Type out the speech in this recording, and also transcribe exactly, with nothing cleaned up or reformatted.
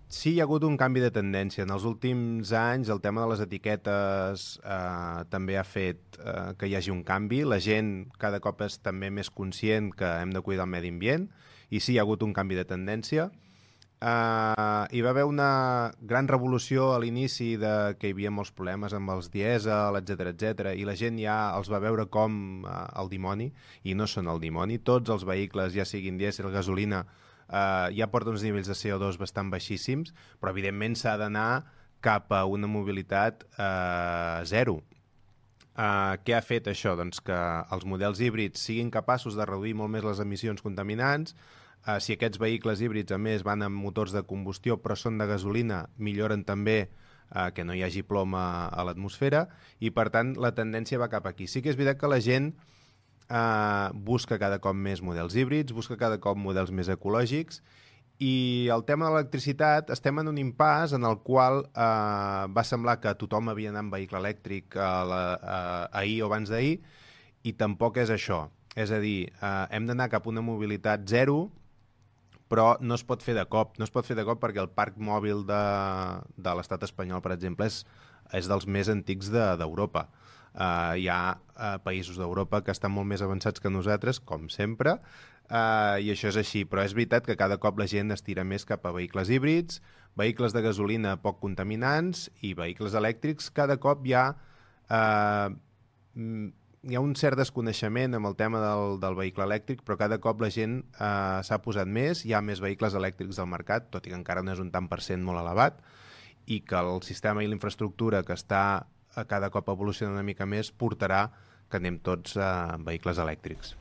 Sí, hi ha hagut un canvi de tendència. En els últims anys el tema de les etiquetes eh, també ha fet eh, que hi hagi un canvi. La gent cada cop és també més conscient que hem de cuidar el medi ambient i sí, hi ha hagut un canvi de tendència. Uh, hi va haver una gran revolució a l'inici de que hi havia molts problemes amb els dièsel, etc etc i la gent ja els va veure com uh, el dimoni, i no són el dimoni. Tots els vehicles, ja siguin dièsel o gasolina, uh, ja porten uns nivells de C O dos bastant baixíssims, però evidentment s'ha d'anar cap a una mobilitat uh, zero. Uh, què ha fet això? Doncs que els models híbrids siguin capaços de reduir molt més les emissions contaminants. Uh, si aquests vehicles híbrids, a més, van amb motors de combustió però són de gasolina, milloren també uh, que no hi hagi plom a, a l'atmosfera, i per tant la tendència va cap aquí. Sí que és veritat que la gent uh, busca cada cop més models híbrids, busca cada cop models més ecològics, i el tema de l'electricitat estem en un impàs en el qual eh, va semblar que tothom havia anat amb vehicle elèctric a la, a, ahir o abans d'ahir, i tampoc és això. És a dir, eh, hem d'anar cap a una mobilitat zero, però no es pot fer de cop. No es pot fer de cop perquè el parc mòbil de, de l'estat espanyol, per exemple, és, és dels més antics d'Europa. De, uh, hi ha uh, països d'Europa que estan molt més avançats que nosaltres, com sempre, uh, i això és així. Però és veritat que cada cop la gent es tira més cap a vehicles híbrids, vehicles de gasolina poc contaminants i vehicles elèctrics. Cada cop hi ha... Uh, hi ha un cert desconeixement amb el tema del, del vehicle elèctric, però cada cop la gent eh, s'ha posat més, hi ha més vehicles elèctrics al mercat, tot i que encara no és un tant per cent molt elevat, i que el sistema i l'infraestructura que està a cada cop evolucionant una mica més portarà que anem tots a vehicles elèctrics.